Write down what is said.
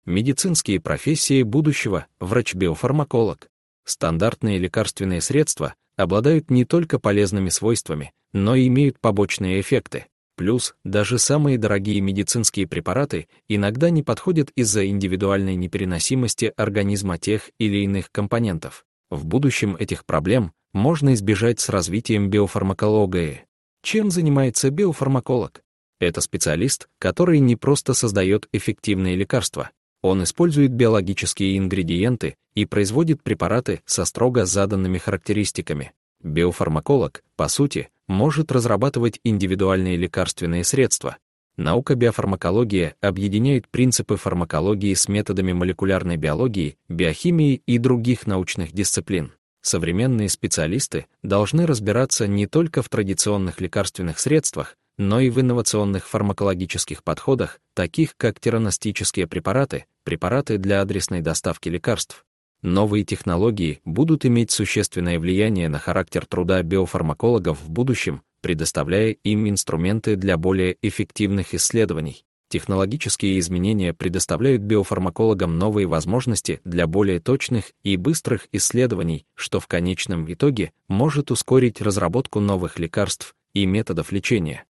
Медицинские профессии будущего – врач-биофармаколог. Стандартные лекарственные средства обладают не только полезными свойствами, но и имеют побочные эффекты. Плюс, даже самые дорогие медицинские препараты иногда не подходят из-за индивидуальной непереносимости организма тех или иных компонентов. В будущем этих проблем можно избежать с развитием биофармакологии. Чем занимается биофармаколог? Это специалист, который не просто создает эффективные лекарства. Он использует биологические ингредиенты и производит препараты со строго заданными характеристиками. Биофармаколог, по сути, может разрабатывать индивидуальные лекарственные средства. Наука биофармакология объединяет принципы фармакологии с методами молекулярной биологии, биохимии и других научных дисциплин. Современные специалисты должны разбираться не только в традиционных лекарственных средствах, но и в инновационных фармакологических подходах, таких как терапевтические препараты, препараты для адресной доставки лекарств. Новые технологии будут иметь существенное влияние на характер труда биофармакологов в будущем, предоставляя им инструменты для более эффективных исследований. Технологические изменения предоставляют биофармакологам новые возможности для более точных и быстрых исследований, что в конечном итоге может ускорить разработку новых лекарств и методов лечения.